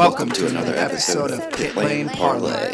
Welcome to another episode of Pit Lane Parlay.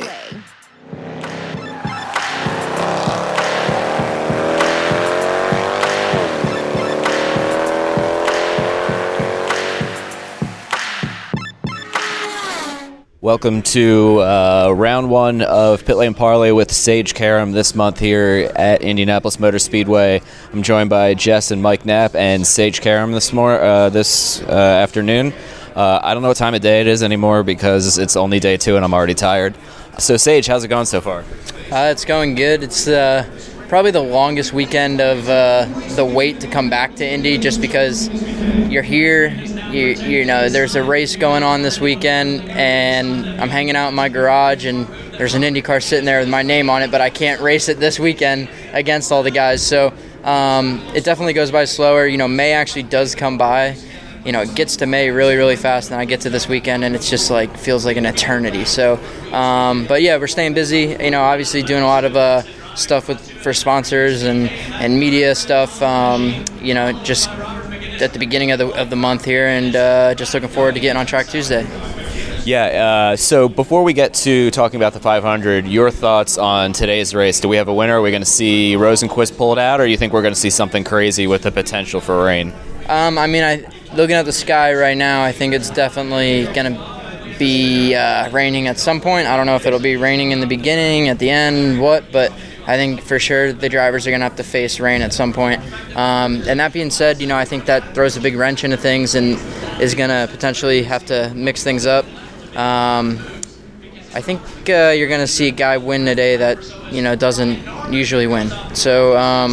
Welcome to round one of Pit Lane Parlay with Sage Karam this month here at Indianapolis Motor Speedway. I'm joined by Jess and Mike Knapp and Sage Karam this afternoon. I don't know what time of day it is anymore because it's only day two and I'm already tired. So Sage, how's it going so far? It's going good. It's probably the longest weekend of the wait to come back to Indy, just because you're here. You know, there's a race going on this weekend, and I'm hanging out in my garage, and there's an Indy car sitting there with my name on it, but I can't race it this weekend against all the guys. So it definitely goes by slower. You know, May actually does come by. You know, it gets to May really, really fast, and I get to this weekend, and it's just like feels like an eternity. So, but yeah, we're staying busy. You know, obviously doing a lot of stuff for sponsors and media stuff. You know, just at the beginning of the month here, and just looking forward to getting on track Tuesday. Yeah, so before we get to talking about the 500, your thoughts on today's race. Do we have a winner? Are we going to see Rosenqvist pull it out, or do you think we're going to see something crazy with the potential for rain? Looking at the sky right now, I think it's definitely going to be raining at some point. I don't know if it'll be raining in the beginning, at the end, but I think for sure the drivers are going to have to face rain at some point. And that being said, you know, I think that throws a big wrench into things and is going to potentially have to mix things up. I think you're going to see a guy win today that, you know, doesn't usually win. So,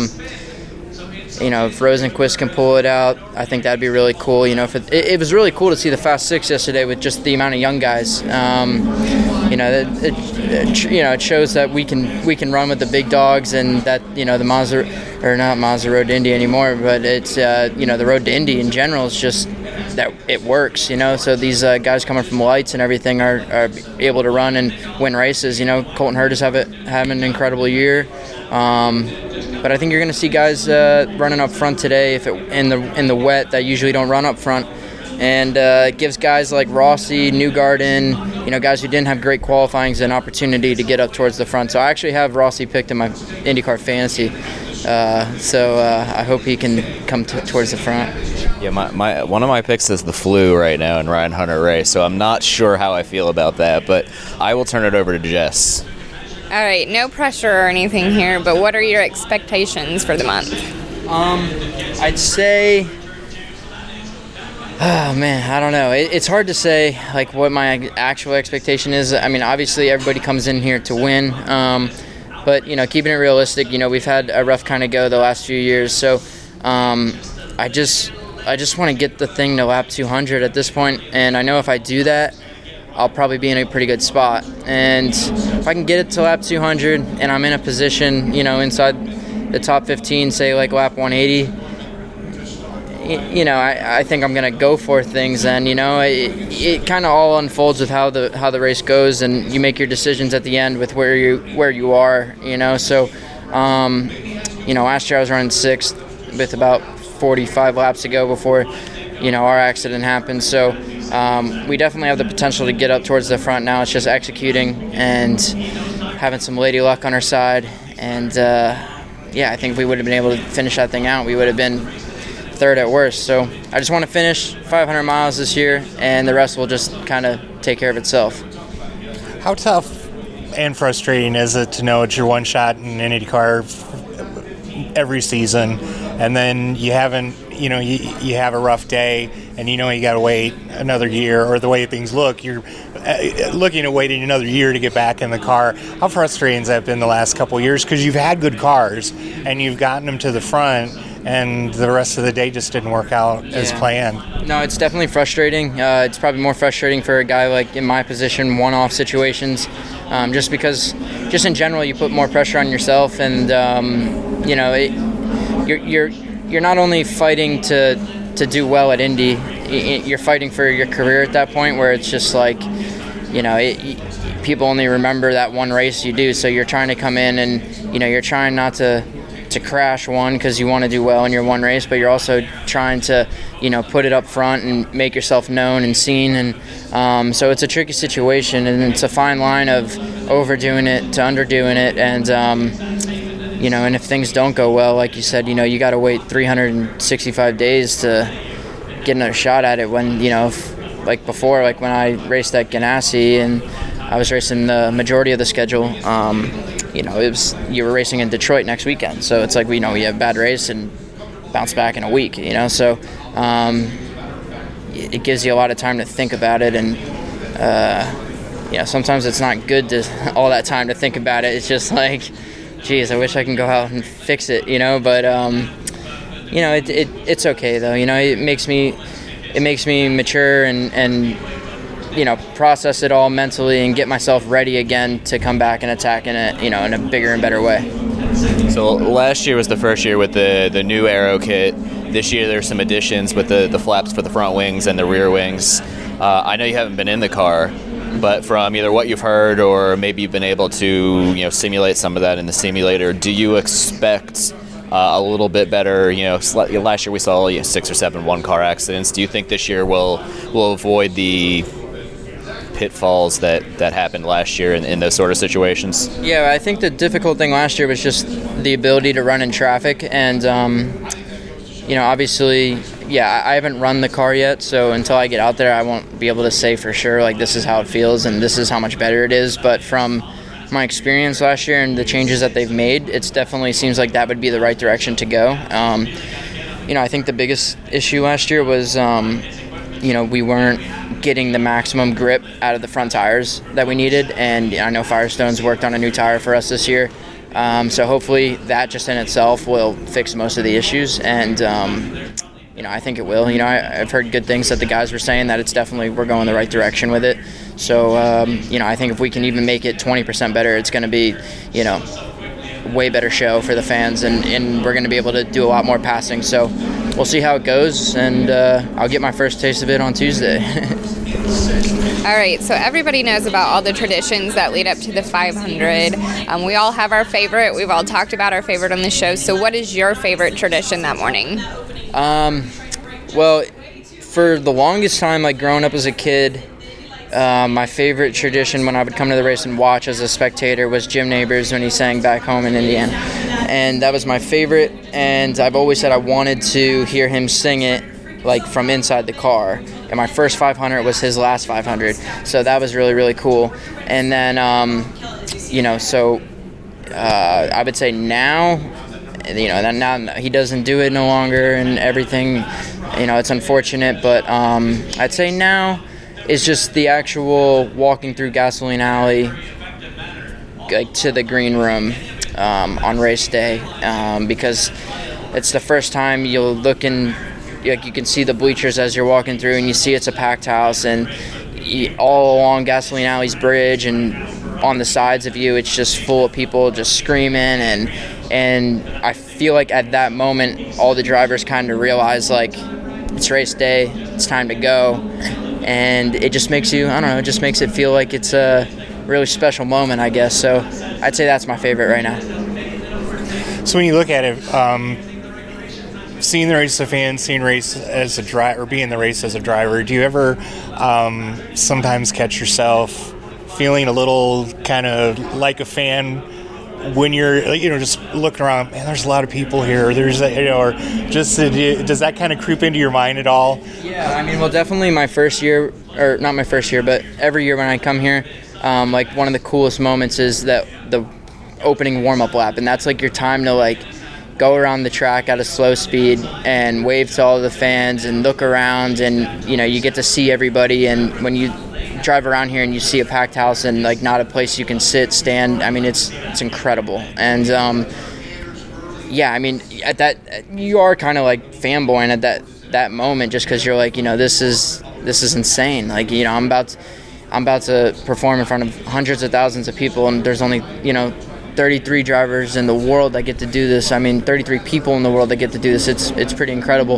you know, if Rosenqvist can pull it out, I think that'd be really cool. You know, it was really cool to see the Fast Six yesterday with just the amount of young guys. You know, it shows that we can run with the big dogs, and that, you know, the Mazda Road to Indy anymore, but it's you know, the Road to Indy in general is just that it works. You know, so these guys coming from lights and everything are able to run and win races. You know, Colton Herta is having an incredible year. But I think you're going to see guys running up front today in the wet that usually don't run up front, and it gives guys like Rossi, Newgarden, you know, guys who didn't have great qualifyings an opportunity to get up towards the front. So I actually have Rossi picked in my IndyCar fantasy, so I hope he can come towards the front. Yeah, one of my picks is the flu right now in Ryan Hunter-Reay, so I'm not sure how I feel about that, but I will turn it over to Jess. All right, no pressure or anything here, but what are your expectations for the month? I'd say, oh man, I don't know. It's hard to say like what my actual expectation is. I mean, obviously everybody comes in here to win, but you know, keeping it realistic, you know, we've had a rough kind of go the last few years, so I just want to get the thing to lap 200 at this point, and I know if I do that, I'll probably be in a pretty good spot. And if I can get it to lap 200 and I'm in a position, you know, inside the top 15, say like lap 180, you know, I think I'm going to go for things. And, you know, it kind of all unfolds with how the race goes, and you make your decisions at the end with where you are, you know. So, you know, last year I was running sixth with about 45 laps to go before, you know, our accident happened. So we definitely have the potential to get up towards the front now. It's just executing and having some lady luck on our side. And, yeah, I think if we would have been able to finish that thing out, we would have been third at worst. So I just want to finish 500 miles this year, and the rest will just kind of take care of itself. How tough and frustrating is it to know it's your one shot in an IndyCar every season, and then you haven't, you know, you have a rough day, and you know you got to wait another year, or the way things look, you're looking at waiting another year to get back in the car. How frustrating has that been the last couple of years? Because you've had good cars, and you've gotten them to the front, and the rest of the day just didn't work out as planned. No, it's definitely frustrating. It's probably more frustrating for a guy like in my position, one-off situations, just because, just in general, you put more pressure on yourself, and you know, you're not only fighting to do well at Indy, you're fighting for your career at that point, where it's just like, you know, people only remember that one race you do, so you're trying to come in and, you know, you're trying not to to crash one because you want to do well in your one race, but you're also trying to, put it up front and make yourself known and seen. And so it's a tricky situation, and it's a fine line of overdoing it to underdoing it. And, and if things don't go well, like you said, you got to wait 365 days to get another shot at it when, like before, like when I raced at Ganassi and I was racing the majority of the schedule, you were racing in Detroit next weekend. So it's like, we have a bad race and bounce back in a week, so it gives you a lot of time to think about it. And, sometimes it's not good to all that time to think about it. It's just like, geez, I wish I can go out and fix it, but, it's okay though. It makes me mature and process it all mentally and get myself ready again to come back and attack in it, in a bigger and better way. So last year was the first year with the new aero kit. This year there's some additions with the flaps for the front wings and the rear wings. I know you haven't been in the car, but from either what you've heard or maybe you've been able to simulate some of that in the simulator, do you expect a little bit better? Last year we saw 6 or 7 one-car accidents. Do you think this year will avoid the pitfalls that happened last year in those sort of situations? Yeah, I think the difficult thing last year was just the ability to run in traffic. And, obviously, I haven't run the car yet, so until I get out there, I won't be able to say for sure, like, this is how it feels and this is how much better it is. But from my experience last year and the changes that they've made, it definitely seems like that would be the right direction to go. I think the biggest issue last year was, we weren't getting the maximum grip out of the front tires that we needed, and I know Firestone's worked on a new tire for us this year, so hopefully that just in itself will fix most of the issues. And I think it will. I've heard good things that the guys were saying, that it's definitely, we're going the right direction with it. So I think if we can even make it 20% better, it's going to be way better show for the fans, and we're going to be able to do a lot more passing. So we'll see how it goes, and I'll get my first taste of it on Tuesday. All right, so everybody knows about all the traditions that lead up to the 500. We all have our favorite. We've all talked about our favorite on the show. So what is your favorite tradition that morning? Well, for the longest time, like growing up as a kid, my favorite tradition when I would come to the race and watch as a spectator was Jim Nabors when he sang Back Home in Indiana. And that was my favorite, and I've always said I wanted to hear him sing it like from inside the car. And my first 500 was his last 500, so that was really, really cool. And then, I would say now, that now he doesn't do it no longer and everything, it's unfortunate, but I'd say now is just the actual walking through Gasoline Alley, like to the green room on race day, because it's the first time you'll look in, like you can see the bleachers as you're walking through, and you see it's a packed house, and all along Gasoline Alley's bridge and on the sides of you, it's just full of people just screaming, and I feel like at that moment all the drivers kind of realize like it's race day, it's time to go, and it just makes you, it just makes it feel like it's a really special moment, I guess. So I'd say that's my favorite right now. So when you look at it, seeing the race as a fan, seeing race as a driver, or being the race as a driver, do you ever sometimes catch yourself feeling a little kind of like a fan when you're, just looking around, man, there's a lot of people here, or just, does that kind of creep into your mind at all? Yeah, well, definitely my first year, or not my first year, but every year when I come here, like one of the coolest moments is that the opening warm-up lap, and that's like your time to like go around the track at a slow speed and wave to all the fans and look around, and you get to see everybody. And when you drive around here and you see a packed house and like not a place you can sit, stand, it's incredible. And at that, you are kind of like fanboying at that moment, just because you're like, this is insane. Like, I'm about to perform in front of hundreds of thousands of people, and there's only 33 drivers in the world that get to do this. 33 people in the world that get to do this. It's pretty incredible.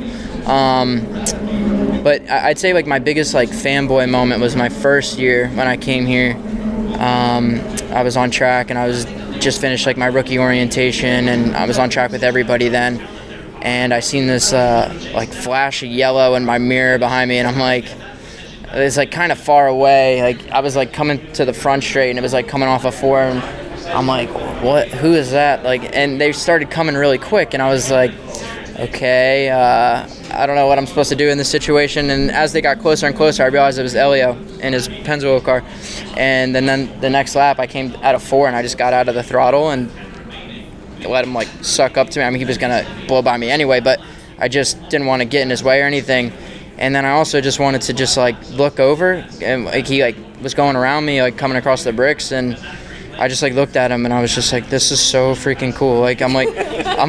But I'd say like my biggest like fanboy moment was my first year when I came here. I was on track and I was just finished like my rookie orientation, and I was on track with everybody then. And I seen this like flash of yellow in my mirror behind me, and I'm like, it's like kind of far away. Like I was like coming to the front straight, and it was like coming off a 4, and I'm like, what? Who is that? Like, and they started coming really quick, and I was like, okay, I don't know what I'm supposed to do in this situation. And as they got closer and closer, I realized it was Elio in his Pennzoil car. And then the next lap, I came at a 4, and I just got out of the throttle and let him like suck up to me. I mean, he was gonna blow by me anyway, but I just didn't want to get in his way or anything. And then I also just wanted to just like look over, and like he like was going around me, like coming across the bricks, and I just like looked at him, and I was just like, this is so freaking cool. Like I'm like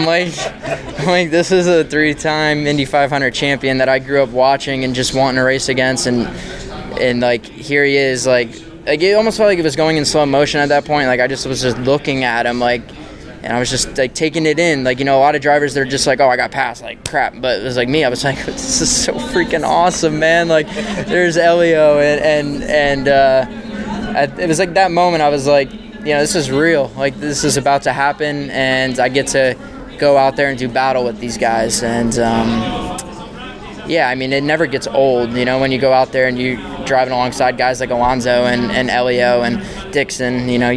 this is a 3-time Indy 500 champion that I grew up watching and just wanting to race against, and like here he is, like it almost felt like it was going in slow motion at that point. Like I just was just looking at him, like, and I was just like taking it in. Like, you know, a lot of drivers, they're just like, oh, I got passed, like crap. But it was like me, I was like, this is so freaking awesome, man. Like there's Elio, and it was like that moment I was like, you know, this is real. Like this is about to happen, and I get to go out there and do battle with these guys. And yeah, I mean, it never gets old, you know, when you go out there and you driving alongside guys like Alonso and Elio and Dixon. You know,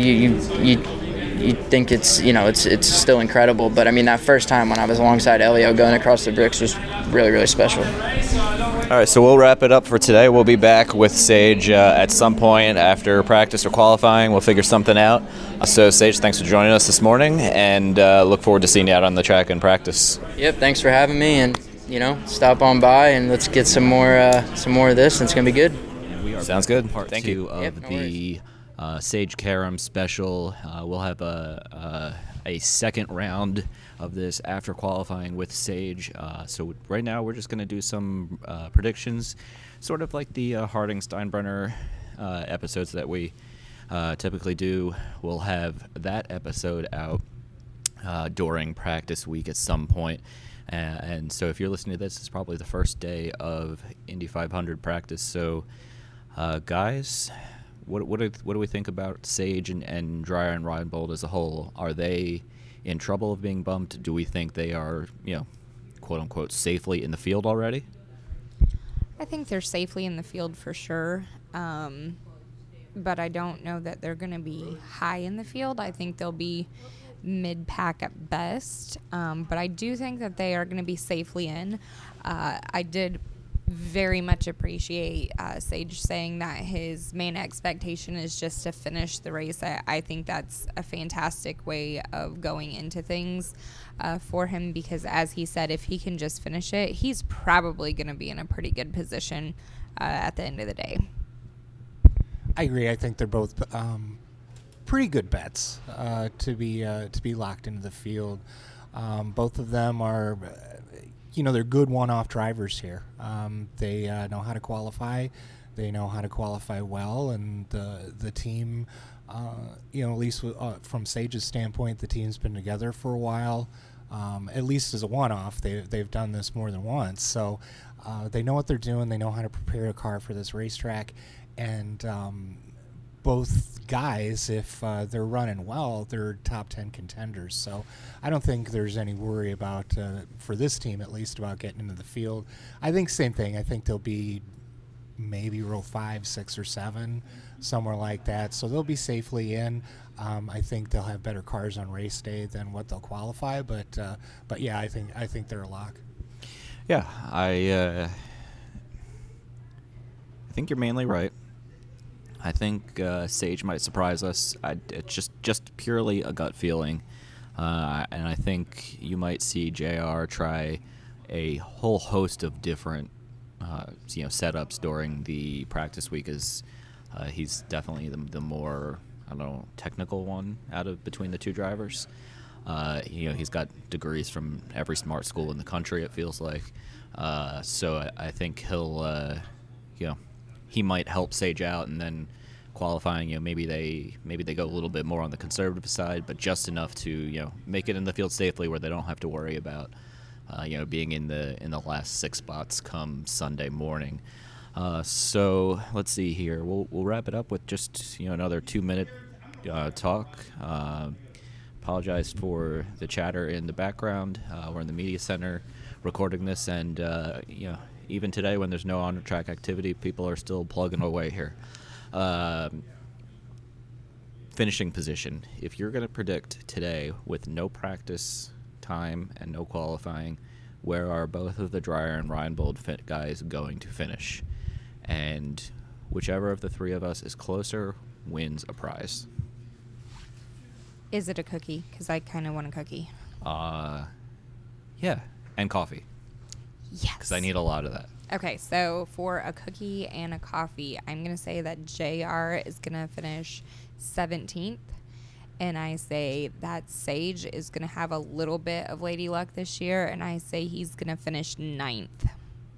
you think it's, you know, it's still incredible. But I mean, that first time when I was alongside Elio going across the bricks was really, really special. All right, so we'll wrap it up for today. We'll be back with Sage at some point after practice or qualifying. We'll figure something out. So, Sage, thanks for joining us this morning, and look forward to seeing you out on the track in practice. Yep, thanks for having me, and, you know, stop on by and let's get some more of this, and it's going to be good. Sounds good. Part Thank 2 you. of Yep, no the Sage Karam special. We'll have a second round of this after qualifying with Sage. So right now we're just going to do some predictions, sort of like the Harding Steinbrenner episodes that we typically do. We'll have that episode out during practice week at some point. And so if you're listening to this, it's probably the first day of Indy 500 practice. So guys, what do we think about Sage and Dreyer and Reinbold as a whole? Are they in trouble of being bumped? Do we think they are, you know, quote unquote, safely in the field already? I think they're safely in the field for sure. But I don't know that they're going to be high in the field. I think they'll be mid-pack at best. But I do think that they are going to be safely in. I did very much appreciate Sage saying that his main expectation is just to finish the race. I think that's a fantastic way of going into things for him, because as he said, if he can just finish it, he's probably going to be in a pretty good position at the end of the day. I agree. I think they're both pretty good bets to be locked into the field. Both of them are, you know, they're good one-off drivers here. They know how to qualify. They know how to qualify well, and the team, you know, at least from Sage's standpoint, the team's been together for a while. At least as a one-off, they've done this more than once, so they know what they're doing. They know how to prepare a car for this racetrack, and both guys, if they're running well, they're top 10 contenders. So I don't think there's any worry about, for this team at least, about getting into the field. I think same thing. I think they'll be maybe row 5, 6, or 7, somewhere like that. So they'll be safely in. I think they'll have better cars on race day than what they'll qualify. But yeah, I think they're a lock. Yeah, I think you're mainly right. I think Sage might surprise us. It's just purely a gut feeling, and I think you might see JR try a whole host of different, setups during the practice week. As he's definitely the more, I don't know, technical one out of between the two drivers. He's got degrees from every smart school in the country, it feels like. So I think he'll, he might help Sage out, and then qualifying, maybe they go a little bit more on the conservative side, but just enough to make it in the field safely where they don't have to worry about being in the last 6 spots come Sunday morning. So let's see here. We'll wrap it up with just another 2-minute talk. apologize for the chatter in the background. We're in the media center recording this, and even today when there's no on-track activity, people are still plugging away here. Finishing position. If you're going to predict today with no practice time and no qualifying, where are both of the Dreyer and Reinbold guys going to finish? And whichever of the three of us is closer wins a prize. Is it a cookie? Because I kind of want a cookie. Yeah, and coffee. Yes. Because I need a lot of that. Okay, so for a cookie and a coffee, I'm going to say that JR is going to finish 17th. And I say that Sage is going to have a little bit of lady luck this year, and I say he's going to finish 9th.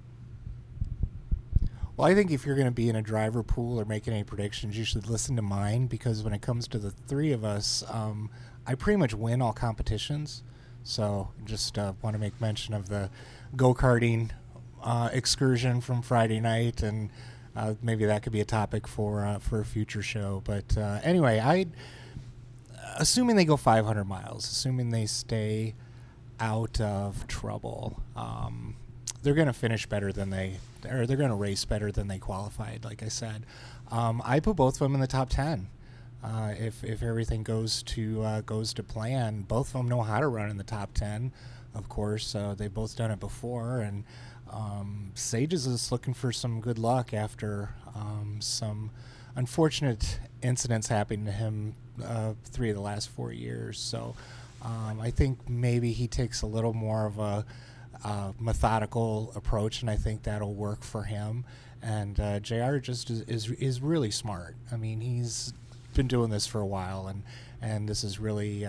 Well, I think if you're going to be in a driver pool or making any predictions, you should listen to mine, because when it comes to the three of us, I pretty much win all competitions. So just want to make mention of the go-karting excursion from Friday night, and maybe that could be a topic for a future show. But anyway, assuming they go 500 miles, assuming they stay out of trouble, they're going to finish better than they're going to race better than they qualified, like I said. I put both of them in the top 10. If everything goes to plan, both of them know how to run in the top 10. Of course, they've both done it before, and Sage is just looking for some good luck after some unfortunate incidents happening to him 3 of the last 4 years. So I think maybe he takes a little more of a methodical approach, and I think that'll work for him. And JR just is really smart. I mean, he's been doing this for a while, and this is really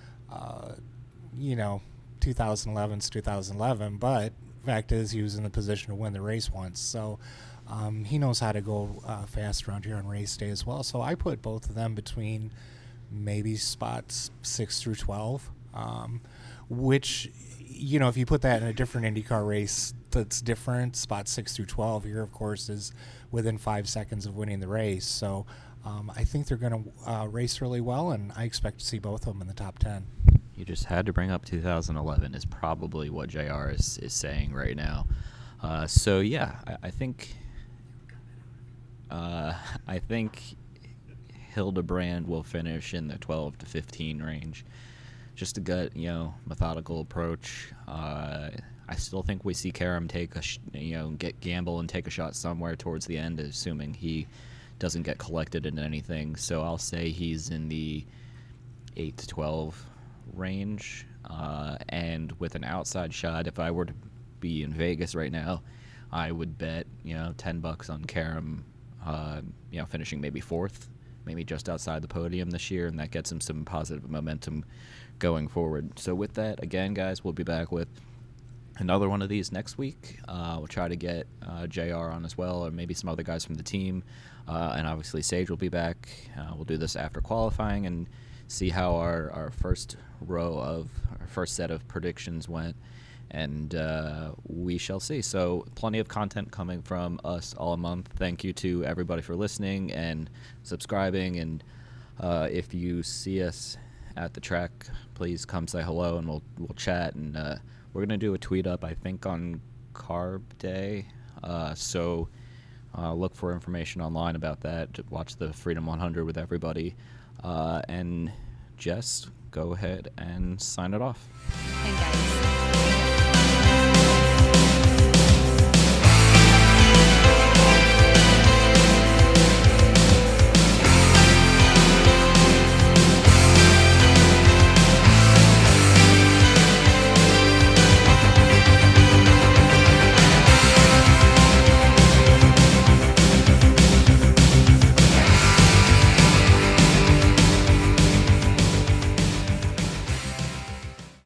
2011's 2011, but fact is he was in the position to win the race once, so he knows how to go fast around here on race day as well. So I put both of them between maybe spots 6 through 12, which, if you put that in a different IndyCar race that's different, spots 6 through 12 here, of course, is within 5 seconds of winning the race. So I think they're going to race really well, and I expect to see both of them in the top 10. You just had to bring up 2011 is probably what JR is saying right now. So yeah, I think Hildebrand will finish in the 12 to 15 range. Just a gut, methodical approach. I still think we see Karam take get gamble and take a shot somewhere towards the end, assuming he doesn't get collected in anything. So I'll say he's in the 8 to 12 range, and with an outside shot, if I were to be in Vegas right now, I would bet $10 on Karam, finishing maybe 4th, maybe just outside the podium this year, and that gets him some positive momentum going forward. So with that, again, guys, we'll be back with another one of these next week. We'll try to get JR on as well, or maybe some other guys from the team, and obviously Sage will be back. We'll do this after qualifying and see how our first set of predictions went, and we shall see. So plenty of content coming from us all month. Thank you to everybody for listening and subscribing, and if you see us at the track, please come say hello, and we'll chat, and we're going to do a tweet up, I think, on Carb Day, so look for information online about that. Watch the Freedom 100 with everybody. And Jess, go ahead and sign it off. And guys,